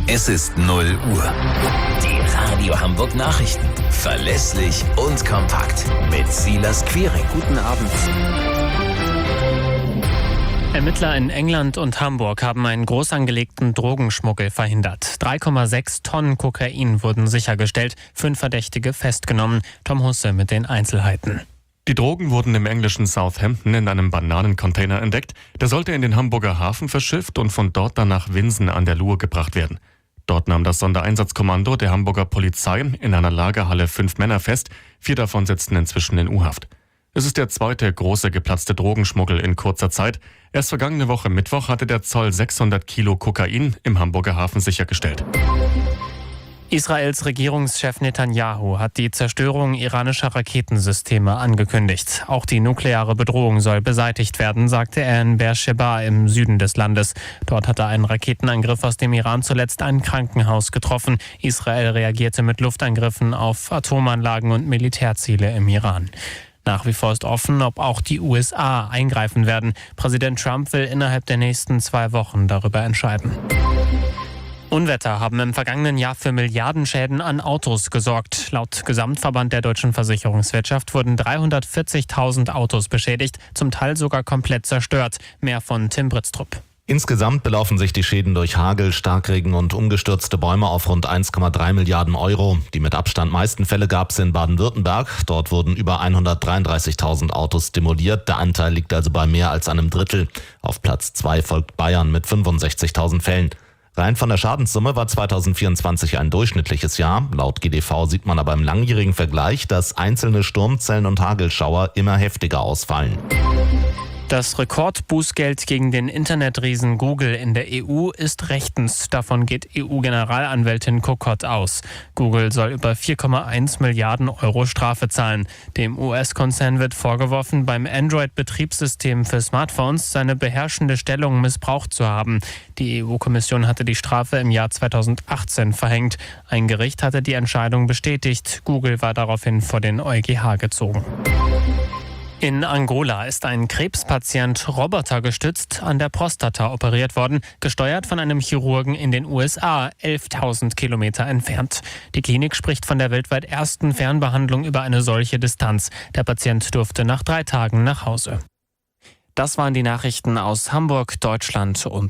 Es ist 0 Uhr. Die Radio Hamburg Nachrichten. Verlässlich und kompakt. Mit Silas Quiring. Guten Abend. Ermittler in England und Hamburg haben einen groß angelegten Drogenschmuggel verhindert. 3,6 Tonnen Kokain wurden sichergestellt, 5 Verdächtige festgenommen. Tom Husse mit den Einzelheiten. Die Drogen wurden im englischen Southampton in einem Bananencontainer entdeckt. Der sollte in den Hamburger Hafen verschifft und von dort dann nach Winsen an der Luhe gebracht werden. Dort nahm das Sondereinsatzkommando der Hamburger Polizei in einer Lagerhalle 5 Männer fest. 4 davon sitzen inzwischen in U-Haft. Es ist der zweite große geplatzte Drogenschmuggel in kurzer Zeit. Erst vergangene Woche Mittwoch hatte der Zoll 600 Kilo Kokain im Hamburger Hafen sichergestellt. Israels Regierungschef Netanyahu hat die Zerstörung iranischer Raketensysteme angekündigt. Auch die nukleare Bedrohung soll beseitigt werden, sagte er in Beersheba im Süden des Landes. Dort hatte ein Raketenangriff aus dem Iran zuletzt ein Krankenhaus getroffen. Israel reagierte mit Luftangriffen auf Atomanlagen und Militärziele im Iran. Nach wie vor ist offen, ob auch die USA eingreifen werden. Präsident Trump will innerhalb der nächsten 2 Wochen darüber entscheiden. Unwetter haben im vergangenen Jahr für Milliardenschäden an Autos gesorgt. Laut Gesamtverband der deutschen Versicherungswirtschaft wurden 340.000 Autos beschädigt, zum Teil sogar komplett zerstört. Mehr von Tim Britztrup. Insgesamt belaufen sich die Schäden durch Hagel, Starkregen und umgestürzte Bäume auf rund 1,3 Milliarden Euro. Die mit Abstand meisten Fälle gab es in Baden-Württemberg. Dort wurden über 133.000 Autos demoliert. Der Anteil liegt also bei mehr als einem Drittel. Auf Platz 2 folgt Bayern mit 65.000 Fällen. Rein von der Schadenssumme war 2024 ein durchschnittliches Jahr. Laut GDV sieht man aber im langjährigen Vergleich, dass einzelne Sturmzellen und Hagelschauer immer heftiger ausfallen. Das Rekordbußgeld gegen den Internetriesen Google in der EU ist rechtens. Davon geht EU-Generalanwältin Kokott aus. Google soll über 4,1 Milliarden Euro Strafe zahlen. Dem US-Konzern wird vorgeworfen, beim Android-Betriebssystem für Smartphones seine beherrschende Stellung missbraucht zu haben. Die EU-Kommission hatte die Strafe im Jahr 2018 verhängt. Ein Gericht hatte die Entscheidung bestätigt. Google war daraufhin vor den EuGH gezogen. In Angola ist ein Krebspatient robotergestützt an der Prostata operiert worden, gesteuert von einem Chirurgen in den USA, 11.000 Kilometer entfernt. Die Klinik spricht von der weltweit ersten Fernbehandlung über eine solche Distanz. Der Patient durfte nach 3 Tagen nach Hause. Das waren die Nachrichten aus Hamburg, Deutschland und